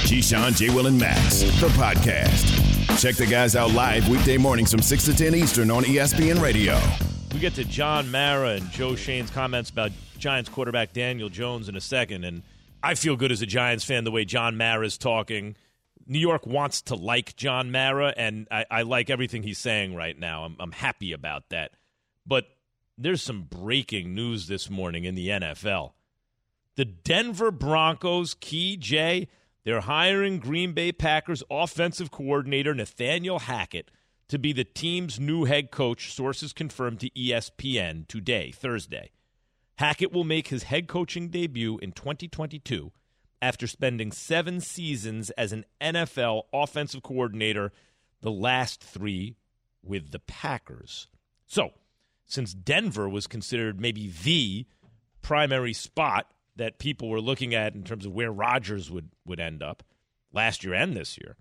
Keyshawn, J. Will, and Max, the podcast. Check the guys out live weekday mornings from 6 to 10 Eastern on ESPN Radio. We get to John Mara and Joe Shane's comments about Giants quarterback Daniel Jones in a second, and I feel good as a Giants fan the way John Mara is talking. New York wants to like John Mara, and I like everything he's saying right now. I'm happy about that. But there's some breaking news this morning in the NFL. The Denver Broncos, Key J, they're hiring Green Bay Packers offensive coordinator Nathaniel Hackett to be the team's new head coach, sources confirmed to ESPN today, Thursday. Hackett will make his head coaching debut in 2022 after spending 7 seasons as an NFL offensive coordinator, the last 3 with the Packers. So, since Denver was considered maybe the primary spot that people were looking at in terms of where Rodgers would end up last year and this year,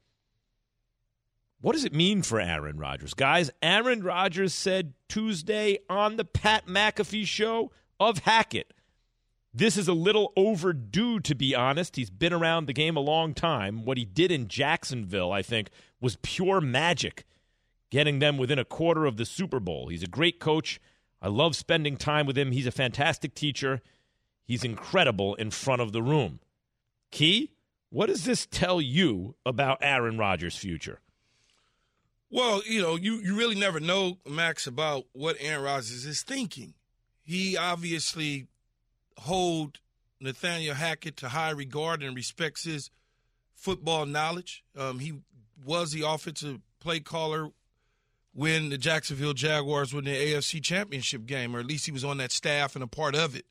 what does it mean for Aaron Rodgers? Guys, Aaron Rodgers said Tuesday on the Pat McAfee show of Hackett, this is a little overdue, to be honest. He's been around the game a long time. What he did in Jacksonville, I think, was pure magic, getting them within a quarter of the Super Bowl. He's a great coach. I love spending time with him. He's a fantastic teacher. He's incredible in front of the room. Key, what does this tell you about Aaron Rodgers' future? Well, you really never know, Max, about what Aaron Rodgers is thinking. He obviously hold Nathaniel Hackett to high regard and respects his football knowledge. He was the offensive play caller when the Jacksonville Jaguars were in the AFC Championship game, or at least he was on that staff and a part of it.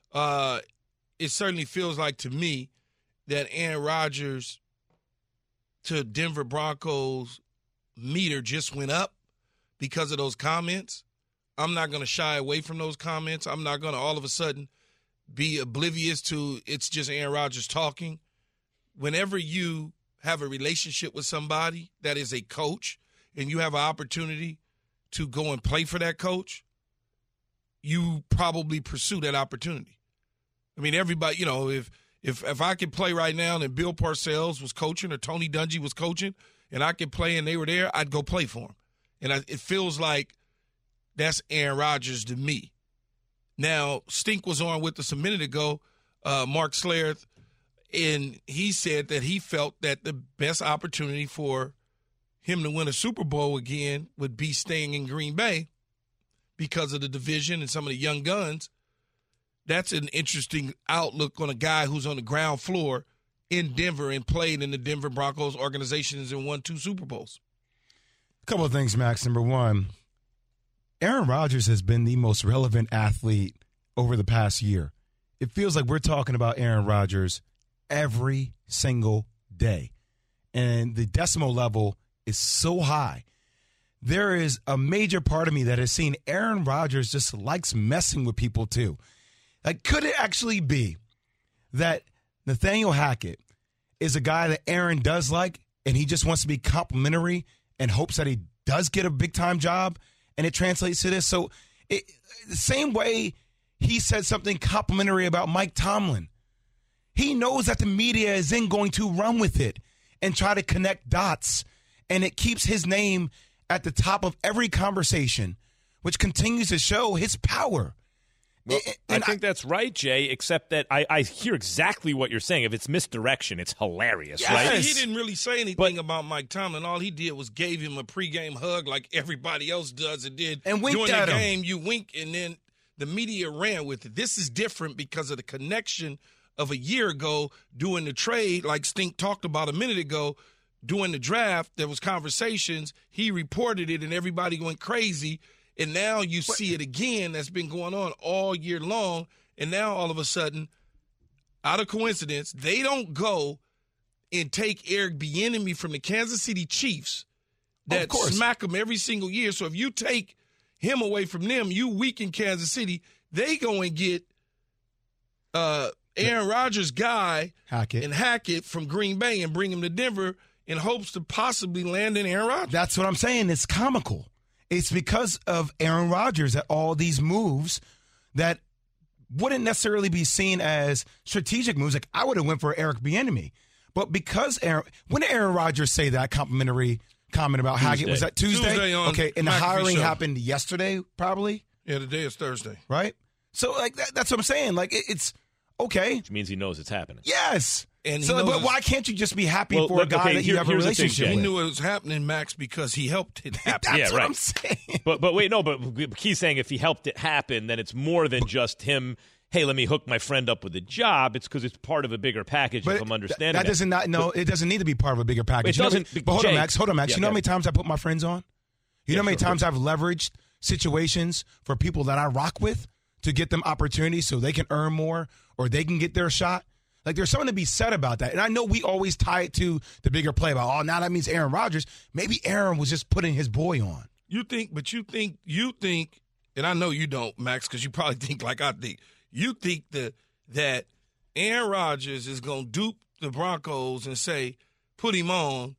It certainly feels like to me that Aaron Rodgers to Denver Broncos meter just went up because of those comments. I'm not going to shy away from those comments. I'm not going to all of a sudden be oblivious to it's just Aaron Rodgers talking. Whenever you have a relationship with somebody that is a coach and you have an opportunity to go and play for that coach, you probably pursue that opportunity. I mean, everybody, if I could play right now and Bill Parcells was coaching or Tony Dungy was coaching and I could play and they were there, I'd go play for them. And it feels like that's Aaron Rodgers to me. Now, Stink was on with us a minute ago, Mark Schlereth, and he said that he felt that the best opportunity for him to win a Super Bowl again would be staying in Green Bay because of the division and some of the young guns. That's an interesting outlook on a guy who's on the ground floor in Denver and played in the Denver Broncos organizations and won 2 Super Bowls. A couple of things, Max. Number one, Aaron Rodgers has been the most relevant athlete over the past year. It feels like we're talking about Aaron Rodgers every single day. And the decimal level is so high. There is a major part of me that has seen Aaron Rodgers just likes messing with people too. Like, could it actually be that Nathaniel Hackett is a guy that Aaron does like and he just wants to be complimentary and hopes that he does get a big-time job? And it translates to this. So the same way he said something complimentary about Mike Tomlin, he knows that the media isn't going to run with it and try to connect dots. And it keeps his name at the top of every conversation, which continues to show his power. Well, I think that's right, Jay, except that I hear exactly what you're saying. If it's misdirection, it's hilarious, yes. right? He didn't really say anything about Mike Tomlin. All he did was gave him a pregame hug like everybody else does and did. And winked during at the him. game, you wink, and then the media ran with it. This is different because of the connection of a year ago doing the trade, like Stink talked about a minute ago, during the draft. There was conversations. He reported it, and everybody went crazy. And now you see it again. That's been going on all year long. And now all of a sudden, out of coincidence, they don't go and take Eric Bieniemy from the Kansas City Chiefs that smack them every single year. So if you take him away from them, you weaken Kansas City. They go and get Aaron Rodgers' guy Hackett from Green Bay and bring him to Denver in hopes to possibly land in Aaron Rodgers. That's what I'm saying. It's comical. It's because of Aaron Rodgers that all these moves that wouldn't necessarily be seen as strategic moves. Like, I would have went for Eric Bieniemy. But because when did Aaron Rodgers say that complimentary comment about Hackett? Was that Tuesday? Okay, and the hiring happened yesterday, probably? Yeah, today is Thursday. Right? So, like, that's what I'm saying. Like, it's okay. Which means he knows it's happening. Yes. And so, but why can't you just be happy for a guy that you have a relationship with? He knew it was happening, Max, because he helped it happen. That's what I'm saying. But wait, no, but he's saying if he helped it happen, then it's more than just him, hey, let me hook my friend up with a job. It's because it's part of a bigger package, if I'm understanding that. It doesn't need to be part of a bigger package. It doesn't. But hold on, Max. Yeah, you know how many times I put my friends on? You know how many times I've leveraged situations for people that I rock with to get them opportunities so they can earn more or they can get their shot? Like, there's something to be said about that. And I know we always tie it to the bigger play about, now that means Aaron Rodgers. Maybe Aaron was just putting his boy on. You think, and I know you don't, Max, because you probably think like I think. You think that Aaron Rodgers is going to dupe the Broncos and say, put him on,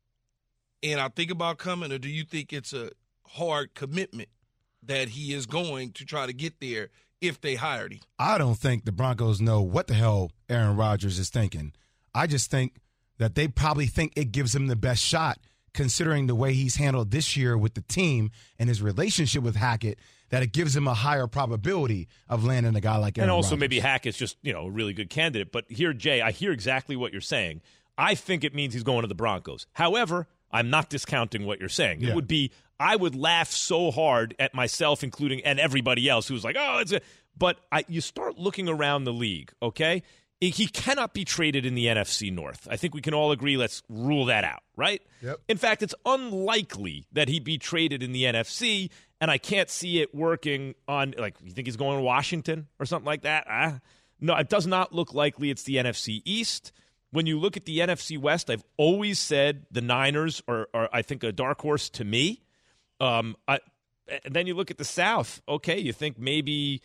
and I think about coming, or do you think it's a hard commitment that he is going to try to get there if they hired him? I don't think the Broncos know what the hell Aaron Rodgers is thinking. I just think that they probably think it gives him the best shot, considering the way he's handled this year with the team and his relationship with Hackett, that it gives him a higher probability of landing a guy like Aaron And also Rodgers. maybe Hackett's just, a really good candidate. But here, Jay, I hear exactly what you're saying. I think it means he's going to the Broncos. However, I'm not discounting what you're saying. Yeah. It would be, I would laugh so hard at myself, including, and everybody else who's like, but you start looking around the league, okay? He cannot be traded in the NFC North. I think we can all agree, let's rule that out, right? Yep. In fact, it's unlikely that he be traded in the NFC, and I can't see it working on, you think he's going to Washington or something like that? No, it does not look likely. It's the NFC East. When you look at the NFC West, I've always said the Niners are I think, a dark horse to me. And then you look at the South. Okay, you think maybe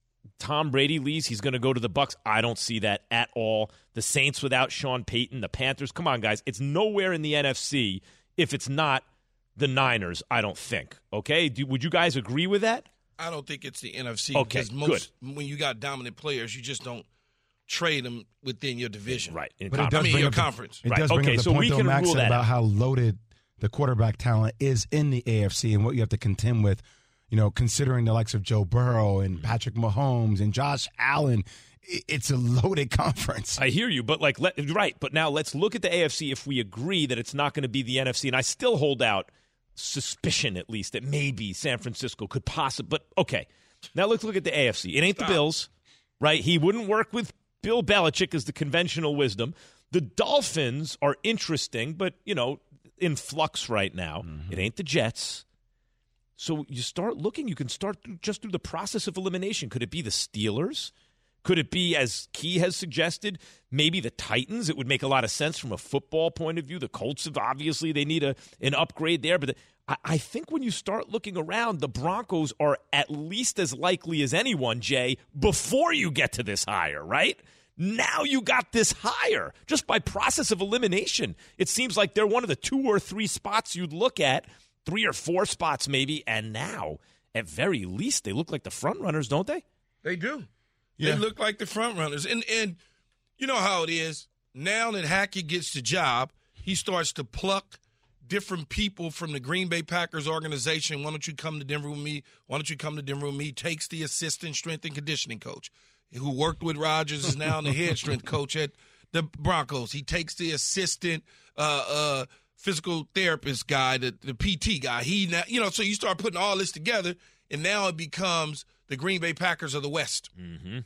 Tom Brady leaves, he's going to go to the Bucs. I don't see that at all. The Saints without Sean Payton, the Panthers. Come on, guys. It's nowhere in the NFC if it's not the Niners, I don't think. Okay? Would you guys agree with that? I don't think it's the NFC. Okay, because when you got dominant players, you just don't trade them within your division. Right. Your conference. It does bring up the so point, we though, can Max, rule that about out. how loaded the quarterback talent is in the AFC and what you have to contend with, considering the likes of Joe Burrow and Patrick Mahomes and Josh Allen. It's a loaded conference. I hear you, but but now let's look at the AFC if we agree that it's not going to be the NFC, and I still hold out suspicion, at least, that maybe San Francisco could possibly. But okay, now let's look at the AFC. It ain't the Bills, right? He wouldn't work with Bill Belichick, is the conventional wisdom. The Dolphins are interesting, but in flux right now. Mm-hmm. It ain't the Jets. So you start looking. You can start just through the process of elimination. Could it be the Steelers? Could it be, as Key has suggested, maybe the Titans? It would make a lot of sense from a football point of view. The Colts have obviously, they need an upgrade there. But I think when you start looking around, the Broncos are at least as likely as anyone, Jay, before you get to this hire, right? Now you got this hire just by process of elimination. It seems like they're one of the 2 or 3 spots you'd look at, 3 or 4 spots maybe, and now, at very least, they look like the front runners, don't they? They do. Yeah. They look like the front runners. And you know how it is. Now that Hackett gets the job, he starts to pluck different people from the Green Bay Packers organization. Why don't you come to Denver with me? Why don't you come to Denver with me? Takes the assistant strength and conditioning coach who worked with Rodgers, is now the head strength coach at the Broncos. He takes the assistant physical therapist guy, the PT guy. So you start putting all this together, and now it becomes the Green Bay Packers of the West. Mm-hmm.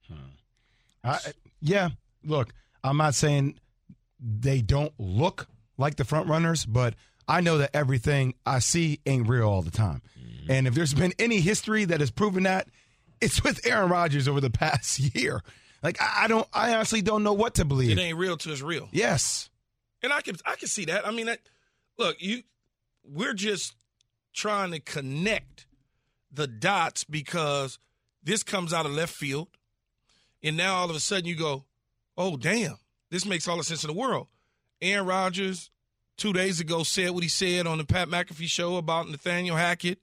Look, I'm not saying they don't look like the front runners, but I know that everything I see ain't real all the time. Mm-hmm. And if there's been any history that has proven that, it's with Aaron Rodgers over the past year. I honestly don't know what to believe. It ain't real till it's real. Yes. And I can see that. I mean, we're just trying to connect the dots because this comes out of left field, and now all of a sudden you go, oh, damn, this makes all the sense in the world. Aaron Rodgers 2 days ago said what he said on the Pat McAfee show about Nathaniel Hackett.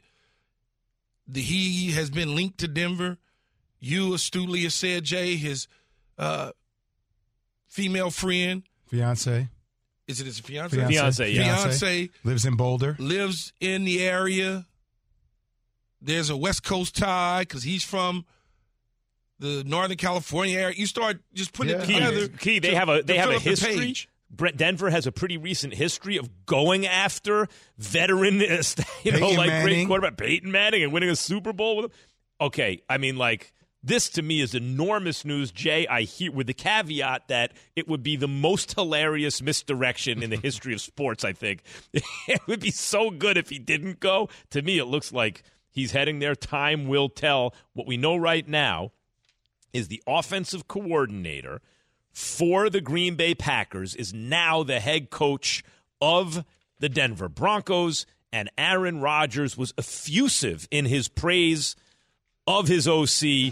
He has been linked to Denver. You astutely have said, Jay, his female friend Fiance. Is it his fiance? Fiance, yeah. Fiance lives in Boulder. Lives in the area. There's a West Coast tie because he's from the Northern California area. You start just putting it together. Key, they have a history. Denver has a pretty recent history of going after veteran, great quarterback Peyton Manning and winning a Super Bowl with him. Okay, I mean, this to me is enormous news, Jay. I hear with the caveat that it would be the most hilarious misdirection in the history of sports, I think. It would be so good if he didn't go. To me, it looks like he's heading there. Time will tell. What we know right now is the offensive coordinator for the Green Bay Packers is now the head coach of the Denver Broncos, and Aaron Rodgers was effusive in his praise of his OC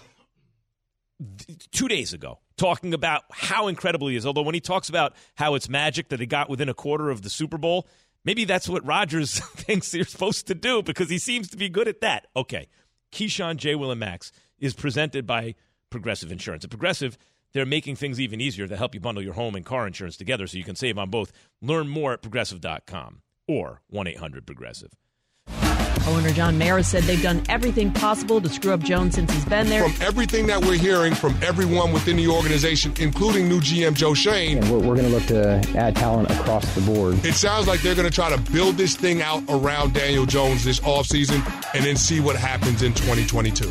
2 days ago, talking about how incredible he is. Although when he talks about how it's magic that he got within a quarter of the Super Bowl, maybe that's what Rodgers thinks you're supposed to do because he seems to be good at that. Okay, Keyshawn, J. Will, and Max is presented by Progressive Insurance. At Progressive, they're making things even easier to help you bundle your home and car insurance together so you can save on both. Learn more at Progressive.com or 1-800-PROGRESSIVE. Owner John Mara said they've done everything possible to screw up Jones since he's been there. From everything that we're hearing from everyone within the organization, including new GM Joe Schoen. And we're going to look to add talent across the board. It sounds like they're going to try to build this thing out around Daniel Jones this offseason and then see what happens in 2022.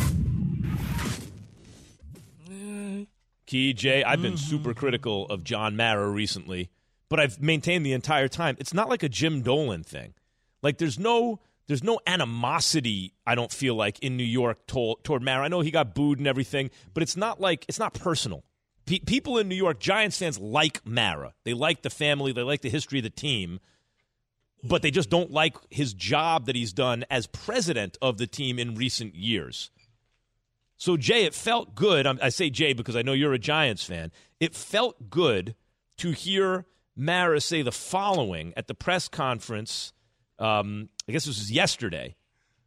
Key, Jay, I've been super critical of John Mara recently, but I've maintained the entire time. It's not like a Jim Dolan thing. There's no animosity, I don't feel like, in New York toward Mara. I know he got booed and everything, but it's not personal. People in New York, Giants fans, like Mara. They like the family. They like the history of the team, but they just don't like his job that he's done as president of the team in recent years. So, Jay, it felt good. I say Jay because I know you're a Giants fan. It felt good to hear Mara say the following at the press conference, I guess this was yesterday,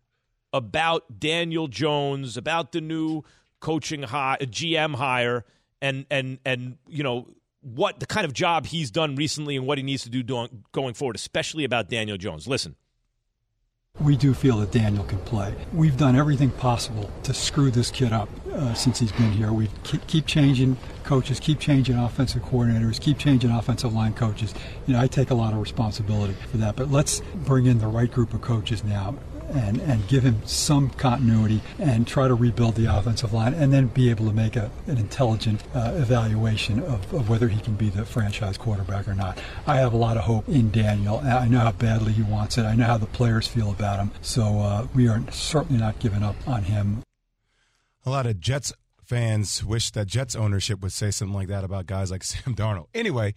about Daniel Jones, about the new coaching GM hire, and what the kind of job he's done recently and what he needs to do going forward, especially about Daniel Jones. Listen. We do feel that Daniel can play. We've done everything possible to screw this kid up since he's been here. We keep changing coaches, keep changing offensive coordinators, keep changing offensive line coaches. I take a lot of responsibility for that. But let's bring in the right group of coaches now and give him some continuity and try to rebuild the offensive line and then be able to make an intelligent evaluation of whether he can be the franchise quarterback or not. I have a lot of hope in Daniel. I know how badly he wants it. I know how the players feel about him. So we are certainly not giving up on him. A lot of Jets fans wish that Jets ownership would say something like that about guys like Sam Darnold. Anyway,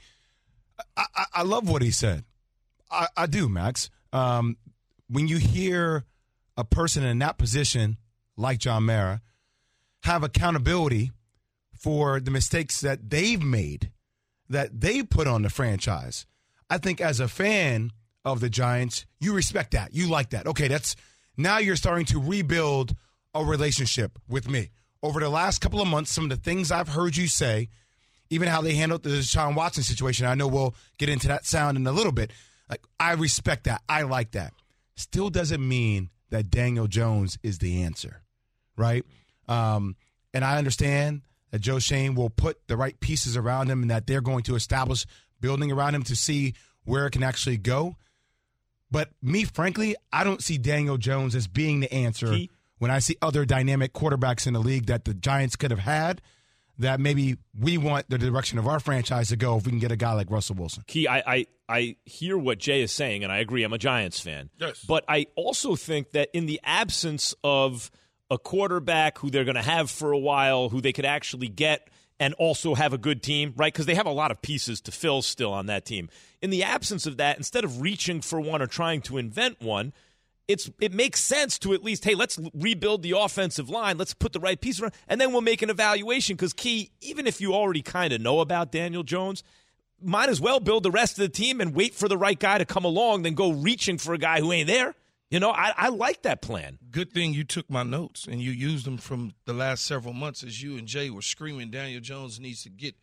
I love what he said. I do, Max. When you hear a person in that position, like John Mara, have accountability for the mistakes that they've made, that they put on the franchise, I think as a fan of the Giants, you respect that. You like that. Okay, now you're starting to rebuild a relationship with me. Over the last couple of months, some of the things I've heard you say, even how they handled the Deshaun Watson situation, I know we'll get into that sound in a little bit. I respect that. I like that. Still doesn't mean that Daniel Jones is the answer, right? And I understand that Joe Schoen will put the right pieces around him and that they're going to establish building around him to see where it can actually go. But me, frankly, I don't see Daniel Jones as being the answer when I see other dynamic quarterbacks in the league that the Giants could have had, that maybe we want the direction of our franchise to go if we can get a guy like Russell Wilson. Key, I hear what Jay is saying, and I agree. I'm a Giants fan. Yes. But I also think that in the absence of a quarterback who they're going to have for a while, who they could actually get and also have a good team, right? Because they have a lot of pieces to fill still on that team. In the absence of that, instead of reaching for one or trying to invent one, it makes sense to at least, hey, let's rebuild the offensive line. Let's put the right piece around, and then we'll make an evaluation. Because, Key, even if you already kind of know about Daniel Jones, might as well build the rest of the team and wait for the right guy to come along than go reaching for a guy who ain't there. I like that plan. Good thing you took my notes and you used them from the last several months as you and Jay were screaming Daniel Jones needs to get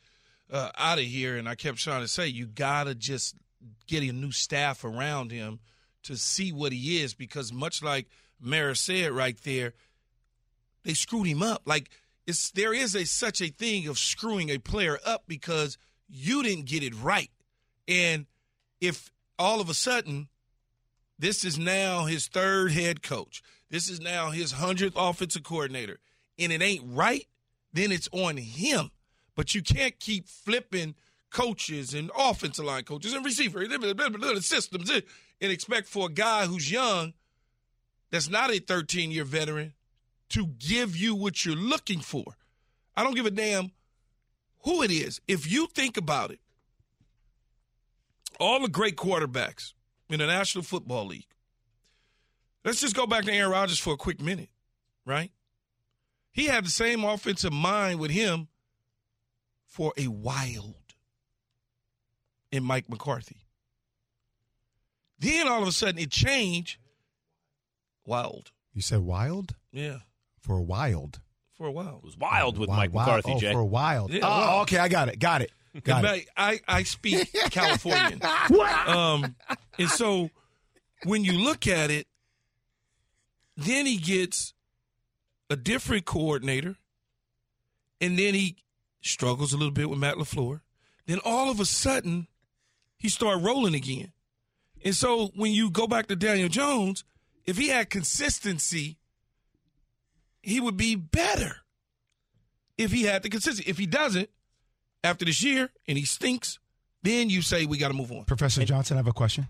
out of here, and I kept trying to say, you got to just get a new staff around him to see what he is, because much like Mara said right there, they screwed him up. Like, there is such a thing of screwing a player up because you didn't get it right. And if all of a sudden this is now his third head coach, this is now his 100th offensive coordinator, and it ain't right, then it's on him. But you can't keep flipping coaches and offensive line coaches and receivers, systems, and expect for a guy who's young, that's not a 13-year veteran, to give you what you're looking for. I don't give a damn who it is. If you think about it, all the great quarterbacks in the National Football League, let's just go back to Aaron Rodgers for a quick minute, right? He had the same offensive mind with him for a while in Mike McCarthy. Then all of a sudden it changed. Wild. You said wild? Yeah. For a wild. For a while. It was wild with Mike McCarthy, Jay. For a wild. Yeah, oh, okay, I got it. I speak Californian. And so when you look at it, then he gets a different coordinator, and then he struggles a little bit with Matt LaFleur. Then all of a sudden, he started rolling again. And so when you go back to Daniel Jones, if he had consistency, he would be better if he had the consistency. If he doesn't, after this year, and he stinks, then you say we got to move on. Professor Johnson, I have a question.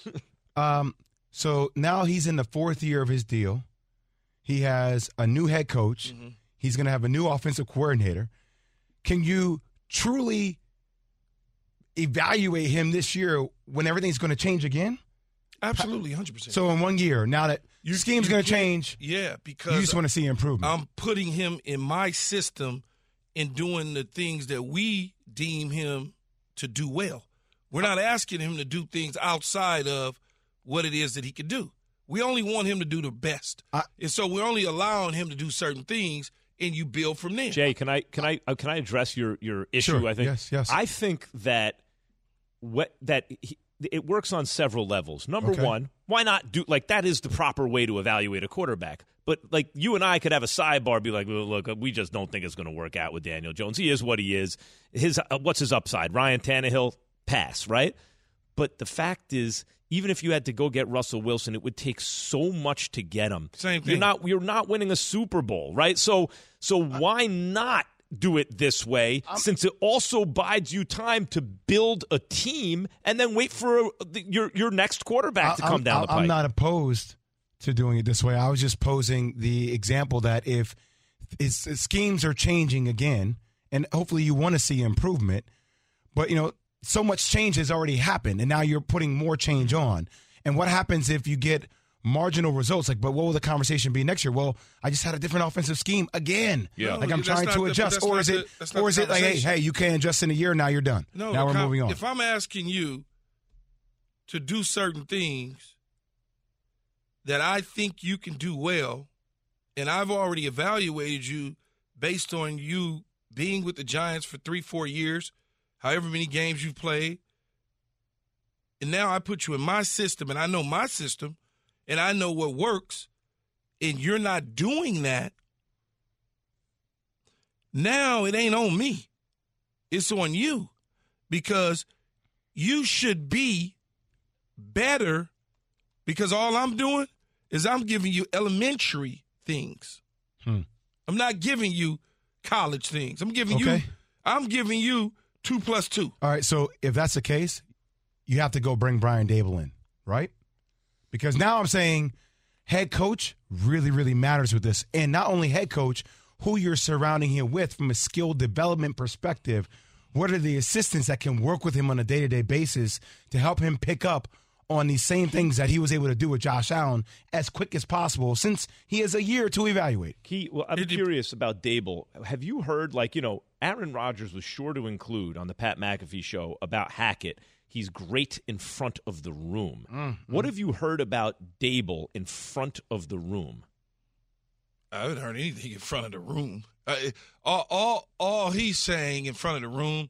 So now he's in the fourth year of his deal. He has a new head coach. Mm-hmm. He's going to have a new offensive coordinator. Can you truly evaluate him this year when everything's going to change again? Absolutely, 100%. So in 1 year, now that your scheme's going to change, because you just want to see improvement. I'm putting him in my system and doing the things that we deem him to do well. We're not asking him to do things outside of what it is that he can do. We only want him to do the best. And so we're only allowing him to do certain things, and you build from there. Jay, can I address your issue? Sure. I think Yes. I think that it works on several levels. Number one, why not do that is the proper way to evaluate a quarterback. But you and I could have a sidebar, be like, look, we just don't think it's going to work out with Daniel Jones. He is what he is. What's his upside? Ryan Tannehill, pass, right? But the fact is, even if you had to go get Russell Wilson, it would take so much to get him. Same thing. You're not winning a Super Bowl, right? So why not do it this way, since it also buys you time to build a team and then wait for your next quarterback to come down the pike? I'm not opposed to doing it this way. I was just posing the example that if schemes are changing again, and hopefully you want to see improvement, but so much change has already happened, and now you're putting more change on. And what happens if you get marginal results? But what will the conversation be next year? Well, I just had a different offensive scheme again. Yeah. I'm trying to adjust. Or is it like, hey, you can't adjust in a year, now you're done. No, now we're moving on. If I'm asking you to do certain things that I think you can do well, and I've already evaluated you based on you being with the Giants for 3-4 years, however many games you've played, and now I put you in my system, and I know my system, and I know what works, and you're not doing that, now it ain't on me. It's on you, because you should be better, because all I'm doing is I'm giving you elementary things. I'm not giving you college things. I'm giving you 2 + 2. All right, so if that's the case, you have to go bring Brian Daboll in, right? Because now I'm saying head coach really, really matters with this. And not only head coach, who you're surrounding him with from a skill development perspective. What are the assistants that can work with him on a day-to-day basis to help him pick up on these same things that he was able to do with Josh Allen as quick as possible, since he has a year to evaluate? I'm curious about Daboll. Have you heard, Aaron Rodgers was sure to include on the Pat McAfee show about Hackett, he's great in front of the room. What have you heard about Daboll in front of the room? I haven't heard anything in front of the room. All he's saying in front of the room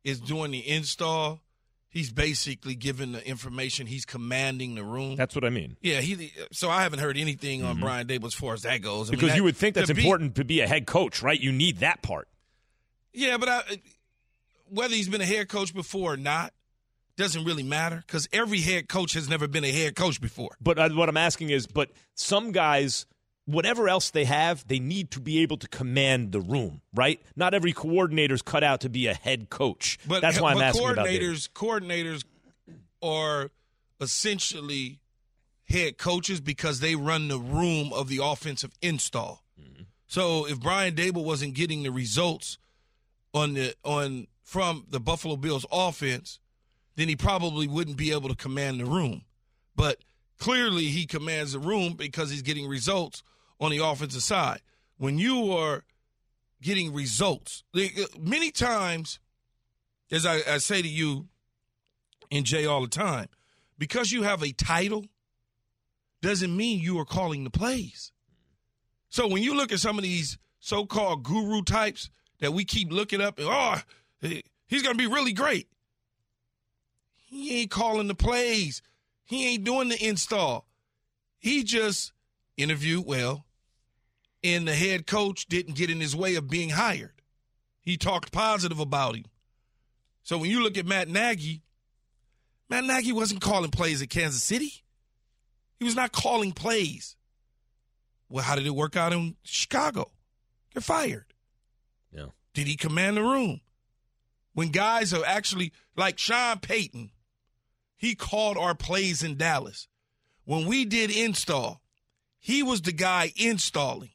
is doing the install, he's basically giving the information. He's commanding the room. That's what I mean. Yeah, so I haven't heard anything on Brian Daboll as far as that goes. Because you would think that's important to be a head coach, right? You need that part. Yeah, but whether he's been a head coach before or not doesn't really matter because every head coach has never been a head coach before. But what I'm asking is, but some guys, whatever else they have, they need to be able to command the room, right? Not every coordinator's cut out to be a head coach. But that's why I'm asking about coordinators are essentially head coaches because they run the room of the offensive install. Mm-hmm. So if Brian Daboll wasn't getting the results from the Buffalo Bills offense, then he probably wouldn't be able to command the room. But clearly he commands the room because he's getting results on the offensive side. When you are getting results, many times, as I say to you and Jay all the time, because you have a title doesn't mean you are calling the plays. So when you look at some of these so-called guru types that we keep looking up and, he's going to be really great. He ain't calling the plays. He ain't doing the install. He just interviewed well, and the head coach didn't get in his way of being hired. He talked positive about him. So when you look at Matt Nagy wasn't calling plays at Kansas City. He was not calling plays. Well, how did it work out in Chicago? They're fired. Yeah. Did he command the room? When guys are actually, like Sean Payton, he called our plays in Dallas. When we did install, he was the guy installing.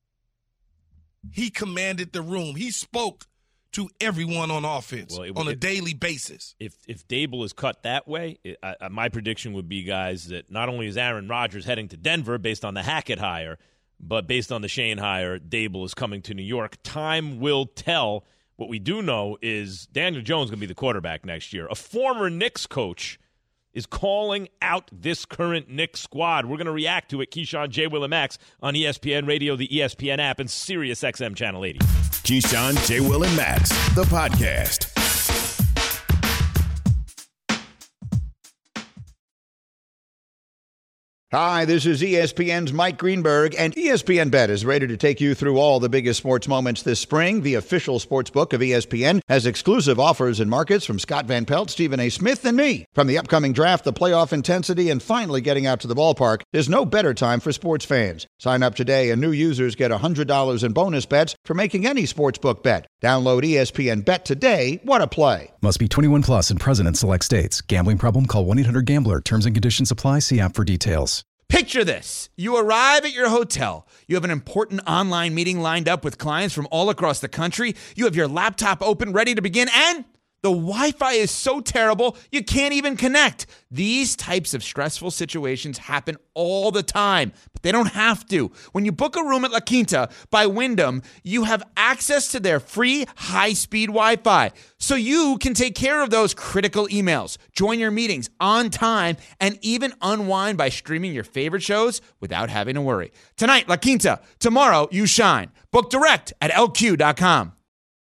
He commanded the room. He spoke to everyone on offense on a daily basis. If Daboll is cut that way, my prediction would be, guys, that not only is Aaron Rodgers heading to Denver based on the Hackett hire, but based on the Shane hire, Daboll is coming to New York. Time will tell. What we do know is Daniel Jones is going to be the quarterback next year. A former Knicks coach is calling out this current Knicks squad. We're going to react to it. Keyshawn, J. Will, and Max on ESPN Radio, the ESPN app, and Sirius XM Channel 80. Keyshawn, J. Will, and Max, the podcast. Hi, this is ESPN's Mike Greenberg, and ESPN Bet is ready to take you through all the biggest sports moments this spring. The official sports book of ESPN has exclusive offers and markets from Scott Van Pelt, Stephen A. Smith, and me. From the upcoming draft, the playoff intensity, and finally getting out to the ballpark, there's no better time for sports fans. Sign up today, and new users get $100 in bonus bets for making any sportsbook bet. Download ESPN Bet today. What a play. Must be 21 plus and present in select states. Gambling problem? Call 1-800-GAMBLER. Terms and conditions apply. See app for details. Picture this. You arrive at your hotel. You have an important online meeting lined up with clients from all across the country. You have your laptop open, ready to begin, and the Wi-Fi is so terrible, you can't even connect. These types of stressful situations happen all the time, but they don't have to. When you book a room at La Quinta by Wyndham, you have access to their free high-speed Wi-Fi, so you can take care of those critical emails, join your meetings on time, and even unwind by streaming your favorite shows without having to worry. Tonight, La Quinta. Tomorrow, you shine. Book direct at LQ.com.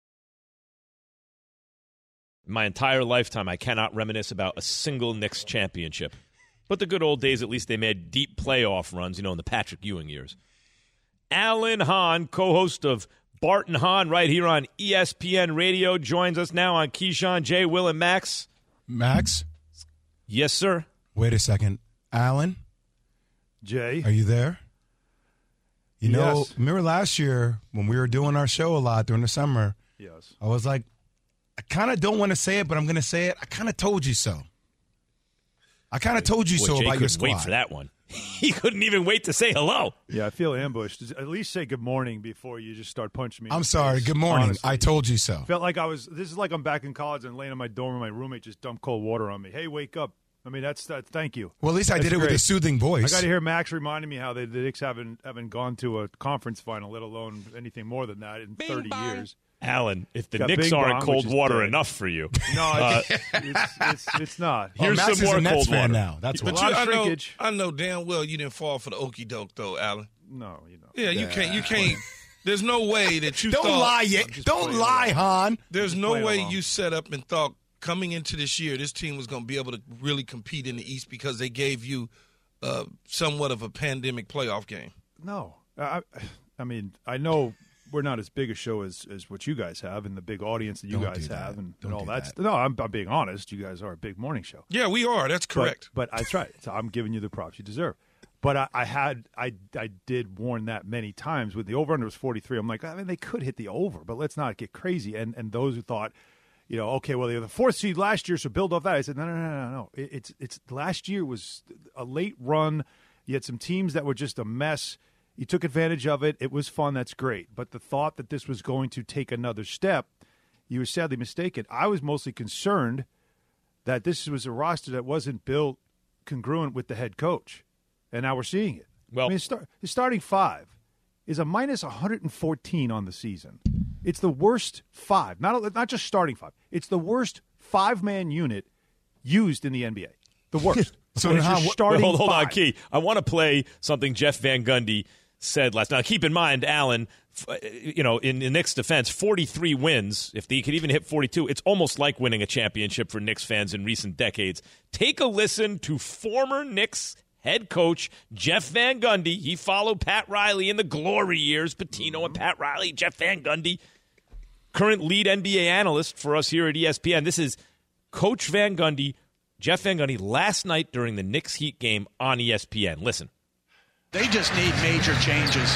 My entire lifetime, I cannot reminisce about a single Knicks championship. But the good old days, at least they made deep playoff runs, in the Patrick Ewing years. Alan Hahn, co-host of Bart and Hahn right here on ESPN Radio, joins us now on Keyshawn, J. Will, and Max. Max? Yes, sir. Wait a second. Alan? Jay? Are you there? You know, Yes. remember last year when we were doing our show a lot during the summer? Yes. I was like, I kind of don't want to say it, but I'm going to say it. I kind of told you so. I kind of told you Boy, so Jay about your couldn't squad. wait for that one. He couldn't even wait to say hello. Yeah, I feel ambushed. At least say good morning before you just start punching me. in I'm the sorry. face. Good morning. Honestly. I told you so. Felt like this is like I'm back in college and laying in my dorm and my roommate just dumped cold water on me. Hey, wake up. I mean, that's that. Thank you. Well, at least I That's did it with great. a soothing voice. I got to hear Max reminding me how the Knicks haven't gone to a conference final, let alone anything more than that in 30 years. Alan, if the Got Knicks Bing aren't Bong, cold which is water dead. enough for you. No, it's not. Oh, Here's Max some is more a Nets cold fan water. now. That's But what. lot of shrinkage. I know damn well you didn't fall for the okie doke though, Alan. No, you know. Yeah, you can't. There's no way that you Don't thought. lie yet. Don't lie, Han. There's no way you set up and thought coming into this year this team was going to be able to really compete in the East because they gave you somewhat of a pandemic playoff game. No. I mean, I know we're not as big a show as what you guys have and the big audience that you guys have and all that. No, I'm being honest. You guys are a big morning show. Yeah, we are. That's correct. But that's right. So I'm giving you the props you deserve. But I did warn that many times. When the over-under was 43, I'm like, I mean, they could hit the over, but let's not get crazy. And those who thought, okay, well, they were the 4th seed last year, so build off that. I said, no. It's last year was a late run. You had some teams that were just a mess. You took advantage of it. It was fun. That's great. But the thought that this was going to take another step, you were sadly mistaken. I was mostly concerned that this was a roster that wasn't built congruent with the head coach. And now we're seeing it. Well, I mean, his starting 5 is a minus 114 on the season. It's the worst 5, not just starting 5. It's the worst 5-man unit used in the NBA. The worst. So hold on, Key. I want to play something Jeff Van Gundy said last night. Now, keep in mind, Alan, in the Knicks' defense, 43 wins. If they could even hit 42, it's almost like winning a championship for Knicks fans in recent decades. Take a listen to former Knicks head coach Jeff Van Gundy. He followed Pat Riley in the glory years. Pitino and Pat Riley, Jeff Van Gundy, current lead NBA analyst for us here at ESPN. This is Coach Van Gundy, Jeff Van Gundy, last night during the Knicks Heat game on ESPN. Listen. They just need major changes.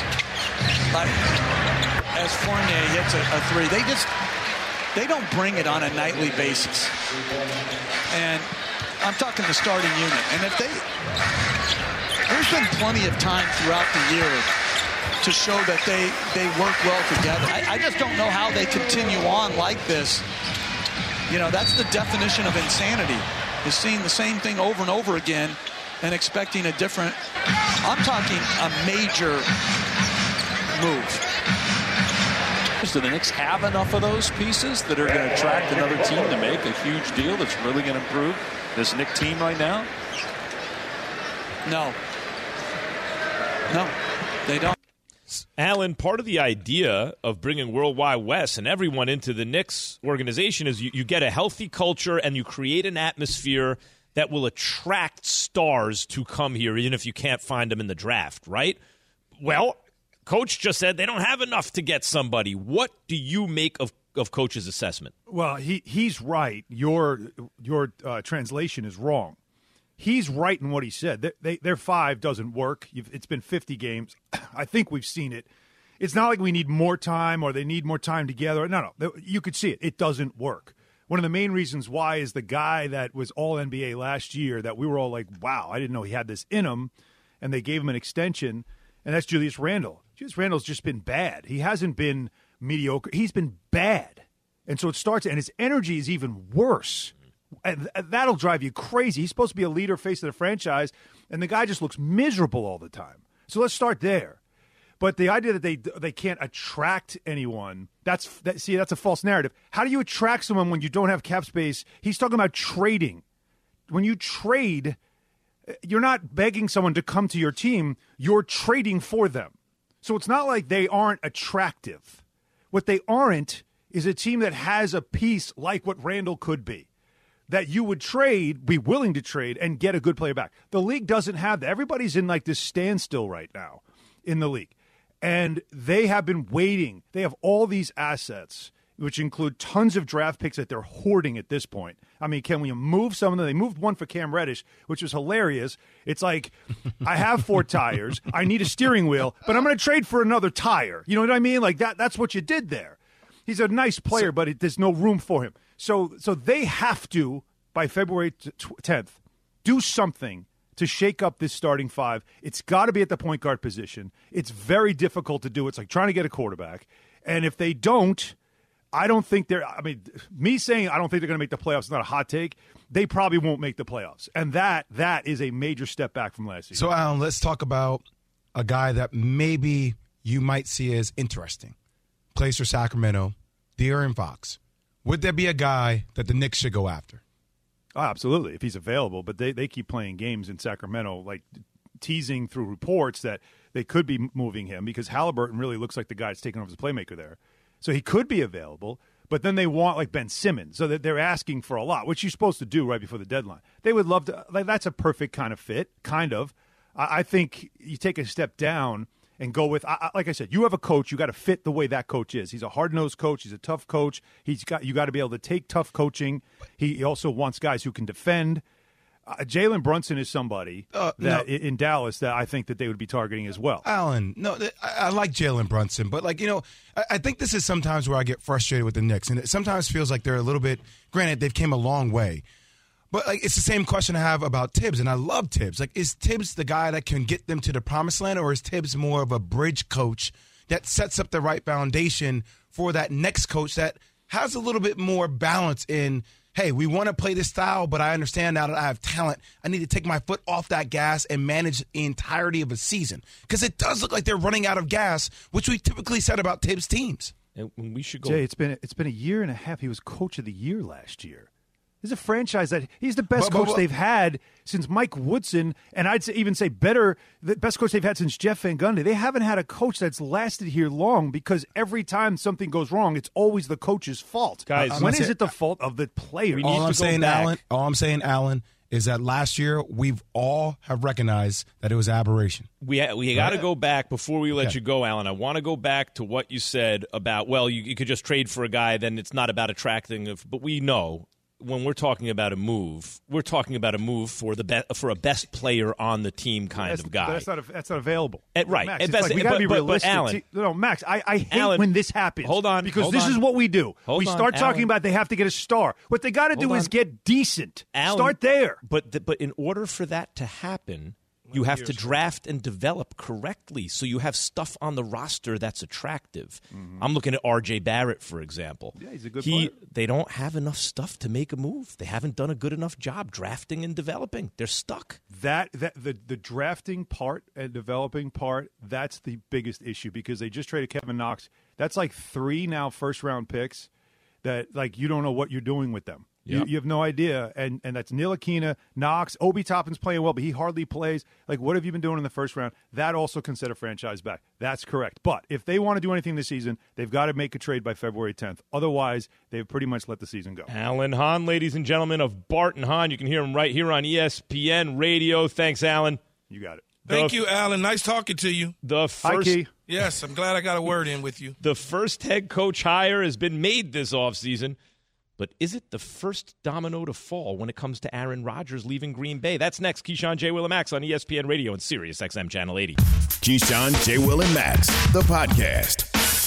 As Fournier hits a 3, they don't bring it on a nightly basis. And I'm talking the starting unit. And there's been plenty of time throughout the year to show that they work well together. I just don't know how they continue on like this. That's the definition of insanity, is seeing the same thing over and over again and expecting a different, I'm talking a major move. Do the Knicks have enough of those pieces that are going to attract another team to make a huge deal that's really going to improve this Knicks team right now? No, they don't. Alan, part of the idea of bringing Worldwide Wes and everyone into the Knicks organization is you get a healthy culture and you create an atmosphere that will attract stars to come here, even if you can't find them in the draft, right? Well, Coach just said they don't have enough to get somebody. What do you make of Coach's assessment? Well, he's right. Your translation is wrong. He's right in what he said. Their 5 doesn't work. It's been 50 games. I think we've seen it. It's not like we need more time or they need more time together. No. You could see it. It doesn't work. One of the main reasons why is the guy that was all NBA last year that we were all like, wow, I didn't know he had this in him, and they gave him an extension, and that's Julius Randle. Julius Randle's just been bad. He hasn't been mediocre. He's been bad. And so it starts, and his energy is even worse. And that'll drive you crazy. He's supposed to be a leader, face of the franchise, and the guy just looks miserable all the time. So let's start there. But the idea that they can't attract anyone, that's a false narrative. How do you attract someone when you don't have cap space? He's talking about trading. When you trade, you're not begging someone to come to your team. You're trading for them. So it's not like they aren't attractive. What they aren't is a team that has a piece like what Randle could be, that you would be willing to trade, and get a good player back. The league doesn't have that. Everybody's in like this standstill right now in the league. And they have been waiting. They have all these assets, which include tons of draft picks that they're hoarding at this point. I mean, can we move some of them? They moved one for Cam Reddish, which was hilarious. It's like, I have 4 tires. I need a steering wheel, but I'm going to trade for another tire. You know what I mean? Like that's what you did there. He's a nice player, but there's no room for him. So they have to, by February 10th, do something to shake up this starting 5. It's got to be at the point guard position. It's very difficult to do. It's like trying to get a quarterback. And if they don't, I don't think me saying I don't think they're going to make the playoffs is not a hot take. They probably won't make the playoffs. And that is a major step back from last season. So, Alan, let's talk about a guy that maybe you might see as interesting. Plays for Sacramento, De'Aaron Fox. Would there be a guy that the Knicks should go after? Oh, absolutely, if he's available. But they keep playing games in Sacramento like teasing through reports that they could be moving him because Halliburton really looks like the guy that's taking over as a playmaker there. So he could be available. But then they want like Ben Simmons, so that they're asking for a lot, which you're supposed to do right before the deadline. They would love to. Like, that's a perfect kind of fit, kind of. I think you take a step down and go with, like I said, you have a coach. You got to fit the way that coach is. He's a hard-nosed coach. He's a tough coach. You got to be able to take tough coaching. He also wants guys who can defend. Jalen Brunson is somebody in Dallas that I think that they would be targeting as well. Alan, no, I like Jalen Brunson, but I think this is sometimes where I get frustrated with the Knicks, and it sometimes feels like they're a little bit. Granted, they've came a long way, but it's the same question I have about Tibbs, and I love Tibbs. Is Tibbs the guy that can get them to the promised land, or is Tibbs more of a bridge coach that sets up the right foundation for that next coach that has a little bit more balance in? Hey, we want to play this style, but I understand now that I have talent. I need to take my foot off that gas and manage the entirety of a season. Because it does look like they're running out of gas, which we typically said about Tibbs teams. And we should go. Jay, it's been a year and a half. He was coach of the year last year. This is a franchise that he's the best coach they've had since Mike Woodson, and I'd even say better, the best coach they've had since Jeff Van Gundy. They haven't had a coach that's lasted here long because every time something goes wrong, it's always the coach's fault. Guys, when is it the fault of the player? All I'm saying, Alan, is that last year we've all have recognized that it was aberration. We got to go back before we let you go, Alan. I want to go back to what you said about, you could just trade for a guy, then it's not about attracting, but we know. When we're talking about a move, we're talking about a move for a best player on the team kind of guy. That's not available. Right. Max, we got to be realistic. But Alan, no, Max, I hate when this happens. Hold on. Because this is what we do. We start talking about they have to get a star. What they got to do is get decent. Alan, start there. But in order for that to happen, you have to draft and develop correctly so you have stuff on the roster that's attractive. Mm-hmm. I'm looking at R.J. Barrett, for example. Yeah, he's a good player. They don't have enough stuff to make a move. They haven't done a good enough job drafting and developing. They're stuck. The drafting part and developing part, that's the biggest issue because they just traded Kevin Knox. That's like 3 now first-round picks that you don't know what you're doing with them. Yep. You have no idea, and that's Ntilikina, Knox, Obi Toppin's playing well, but he hardly plays. What have you been doing in the first round? That also can set a franchise back. That's correct. But if they want to do anything this season, they've got to make a trade by February 10th. Otherwise, they've pretty much let the season go. Alan Hahn, ladies and gentlemen, of Bart and Hahn. You can hear him right here on ESPN Radio. Thanks, Alan. You got it. Thank you, Alan. Nice talking to you. Hi, Key. Yes, I'm glad I got a word in with you. The first head coach hire has been made this offseason. But is it the first domino to fall when it comes to Aaron Rodgers leaving Green Bay? That's next. Keyshawn, J. Will, and Max on ESPN Radio and Sirius XM Channel 80. Keyshawn, J. Will, and Max, the podcast.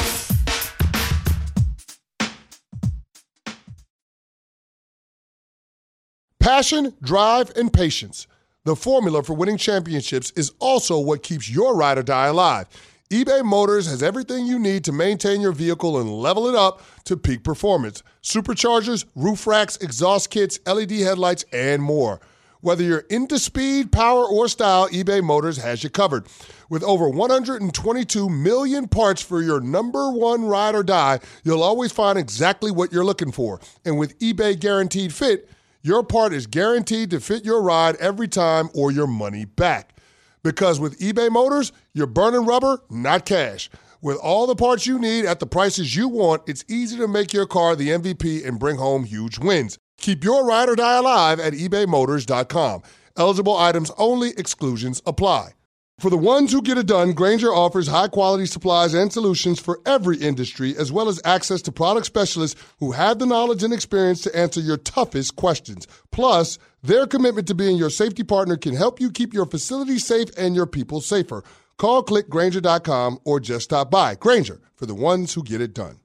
Passion, drive, and patience. The formula for winning championships is also what keeps your ride or die alive. eBay Motors has everything you need to maintain your vehicle and level it up to peak performance. Superchargers, roof racks, exhaust kits, LED headlights, and more. Whether you're into speed, power, or style, eBay Motors has you covered. With over 122 million parts for your number one ride or die, you'll always find exactly what you're looking for. And with eBay Guaranteed Fit, your part is guaranteed to fit your ride every time or your money back. Because with eBay Motors, you're burning rubber, not cash. With all the parts you need at the prices you want, it's easy to make your car the MVP and bring home huge wins. Keep your ride or die alive at ebaymotors.com. Eligible items only. Exclusions apply. For the ones who get it done, Grainger offers high-quality supplies and solutions for every industry, as well as access to product specialists who have the knowledge and experience to answer your toughest questions. Plus, their commitment to being your safety partner can help you keep your facility safe and your people safer. Call, click Grainger.com, or just stop by. Grainger, for the ones who get it done.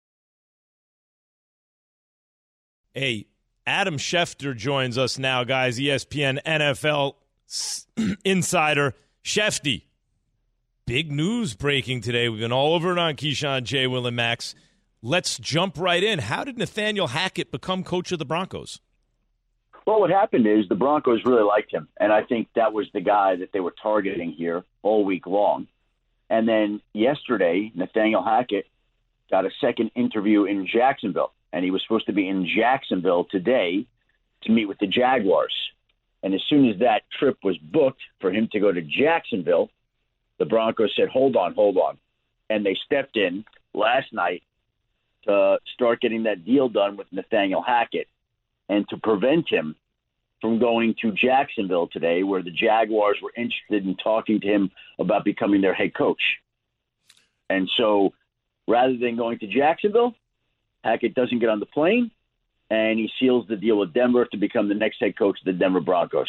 Hey, Adam Schefter joins us now, guys. ESPN NFL insider. Shefty, big news breaking today. We've been all over it on Keyshawn, J. Will, and Max. Let's jump right in. How did Nathaniel Hackett become coach of the Broncos? Well, what happened is the Broncos really liked him, and I think that was the guy that they were targeting here all week long. And then yesterday, Nathaniel Hackett got a second interview in Jacksonville, and he was supposed to be in Jacksonville today to meet with the Jaguars. And as soon as that trip was booked for him to go to Jacksonville, the Broncos said, hold on. And they stepped in last night to start getting that deal done with Nathaniel Hackett and to prevent him from going to Jacksonville today, where the Jaguars were interested in talking to him about becoming their head coach. And so rather than going to Jacksonville, Hackett doesn't get on the plane, and he seals the deal with Denver to become the next head coach of the Denver Broncos.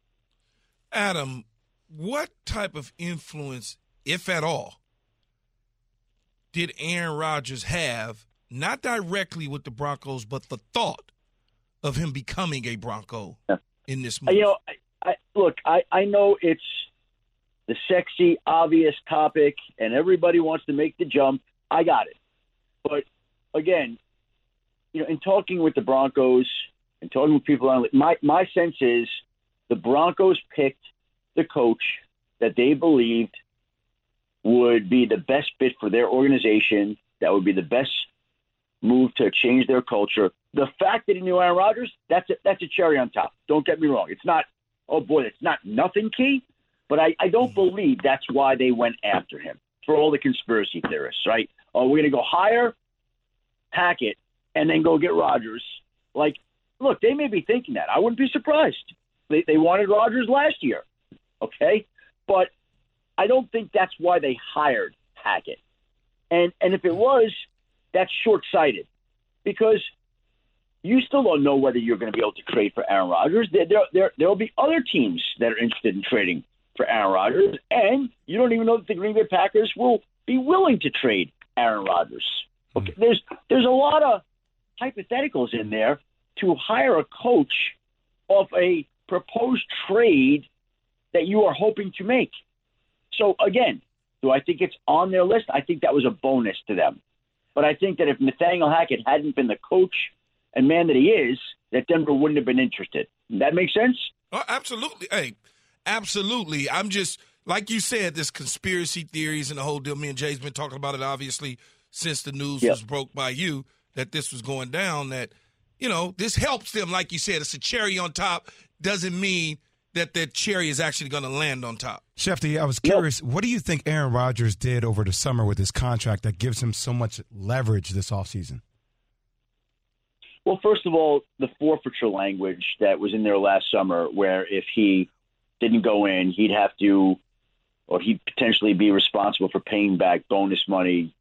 Adam, what type of influence, if at all, did Aaron Rodgers have, not directly with the Broncos, but the thought of him becoming a Bronco in this move? I know it's the sexy, obvious topic, and everybody wants to make the jump. I got it. But, again, in talking with the Broncos and talking with people on my sense is the Broncos picked the coach that they believed would be the best fit for their organization, that would be the best move to change their culture. The fact that he knew Aaron Rodgers, that's a cherry on top. Don't get me wrong. It's not, it's not nothing key, but I don't believe that's why they went after him, for all the conspiracy theorists, right? Oh, we're going to go hire Hackett and then go get Rodgers. Like, look, they may be thinking that. I wouldn't be surprised. They wanted Rodgers last year, okay? But I don't think that's why they hired Hackett. And if it was, that's short-sighted because you still don't know whether you're going to be able to trade for Aaron Rodgers. There'll be other teams that are interested in trading for Aaron Rodgers, and you don't even know that the Green Bay Packers will be willing to trade Aaron Rodgers. Okay, there's a lot of hypotheticals in there to hire a coach off a proposed trade that you are hoping to make. So, again, do I think it's on their list? I think that was a bonus to them. But I think that if Nathaniel Hackett hadn't been the coach and man that he is, that Denver wouldn't have been interested. That makes sense? Oh, absolutely. Hey, absolutely. I'm just, like you said, this conspiracy theories and the whole deal. Me and Jay's been talking about it, obviously, since the news was broke by you that this was going down, that, this helps them. Like you said, it's a cherry on top. Doesn't mean that the cherry is actually going to land on top. Shefty, I was curious, what do you think Aaron Rodgers did over the summer with his contract that gives him so much leverage this offseason? Well, first of all, the forfeiture language that was in there last summer, where if he didn't go in, he'd have to, or he'd potentially be responsible for paying back bonus money.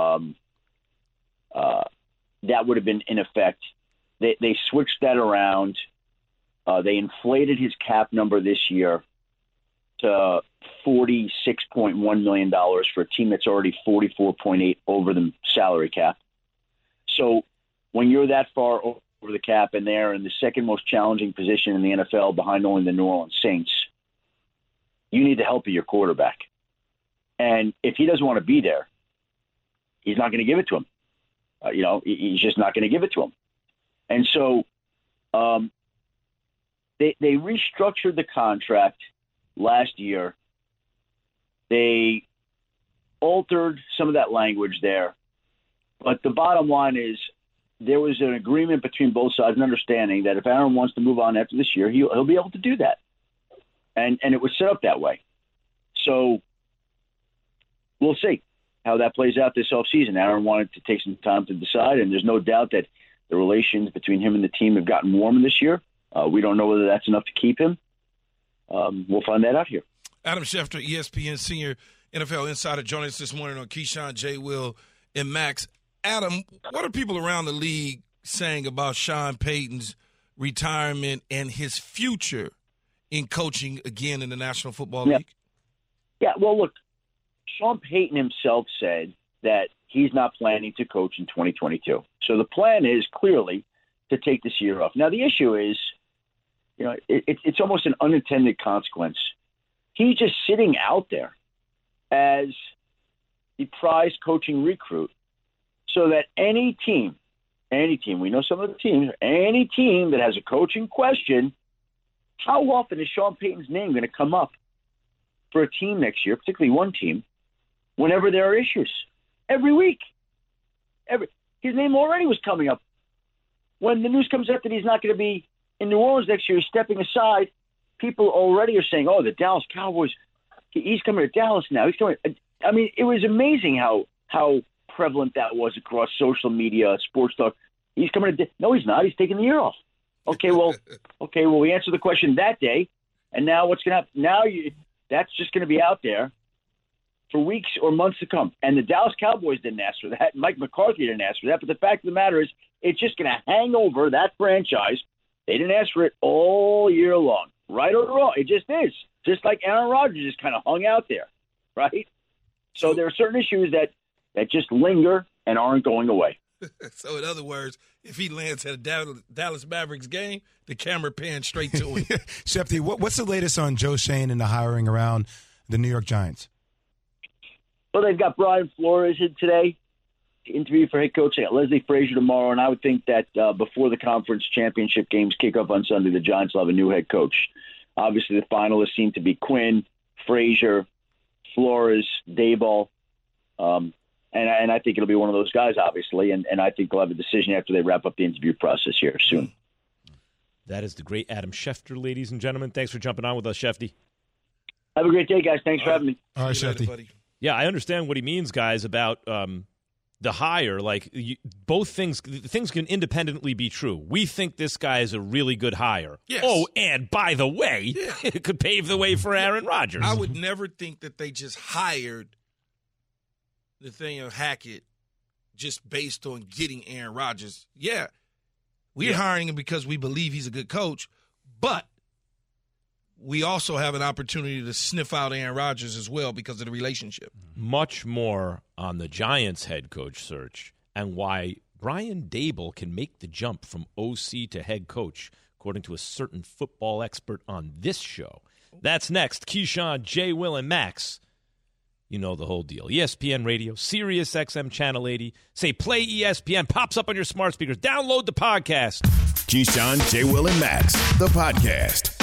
That would have been in effect. They switched that around. They inflated his cap number this year to $46.1 million for a team that's already 44.8 over the salary cap. So when you're that far over the cap and they're in the second most challenging position in the NFL behind only the New Orleans Saints, you need the help of your quarterback. And if he doesn't want to be there, he's not going to give it to him. He's just not going to give it to him. And so they restructured the contract last year. They altered some of that language there. But the bottom line is there was an agreement between both sides, an understanding that if Aaron wants to move on after this year, he'll be able to do that. And it was set up that way. So we'll see how that plays out this offseason. Aaron wanted to take some time to decide, and there's no doubt that the relations between him and the team have gotten warmer this year. We don't know whether that's enough to keep him. We'll find that out here. Adam Schefter, ESPN senior NFL insider, joining us this morning on Keyshawn, J. Will, and Max. Adam, what are people around the league saying about Sean Payton's retirement and his future in coaching again in the National Football League? Yeah, well, look, Sean Payton himself said that he's not planning to coach in 2022. So the plan is clearly to take this year off. Now, the issue is, it's almost an unintended consequence. He's just sitting out there as the prize coaching recruit so that any team, we know some of the teams, any team that has a coaching question, how often is Sean Payton's name going to come up for a team next year, particularly one team, whenever there are issues? Every week. His name already was coming up. When the news comes out that he's not going to be in New Orleans next year, he's stepping aside, people already are saying, "Oh, the Dallas Cowboys, he's coming to Dallas now. He's coming." I mean, it was amazing how prevalent that was across social media, sports talk. He's coming to. No, he's not. He's taking the year off. Okay, well, we answered the question that day, and now what's going to happen? Now that's just going to be out there for weeks or months to come. And the Dallas Cowboys didn't ask for that. Mike McCarthy didn't ask for that. But the fact of the matter is, it's just going to hang over that franchise. They didn't ask for it all year long, right or wrong. It just is. Just like Aaron Rodgers just kind of hung out there, right? So there are certain issues that just linger and aren't going away. So in other words, if he lands at a Dallas Mavericks game, the camera pans straight to him. Shefty, what's the latest on Joe Schoen and the hiring around the New York Giants? Well, they've got Brian Flores in today to interview for head coach. They got Leslie Frazier tomorrow, and I would think that before the conference championship games kick off on Sunday, the Giants will have a new head coach. Obviously, the finalists seem to be Quinn, Frazier, Flores, Daboll, and I think it'll be one of those guys, obviously, and I think they'll have a decision after they wrap up the interview process here soon. That is the great Adam Schefter, ladies and gentlemen. Thanks for jumping on with us, Shefty. Have a great day, guys. Thanks for having me. All right, Shefty. Yeah, I understand what he means, guys, about the hire. Like, both things can independently be true. We think this guy is a really good hire. Yes. Oh, and by the way, it could pave the way for Aaron Rodgers. I would never think that they just hired Nathaniel Hackett just based on getting Aaron Rodgers. Yeah, we're hiring him because we believe he's a good coach, but we also have an opportunity to sniff out Aaron Rodgers as well because of the relationship. Much more on the Giants head coach search and why Brian Daboll can make the jump from OC to head coach, according to a certain football expert on this show. That's next. Keyshawn, J. Will, and Max. You know the whole deal. ESPN Radio, Sirius XM Channel 80. Say play ESPN. Pops up on your smart speakers. Download the podcast. Keyshawn, J. Will, and Max, the podcast.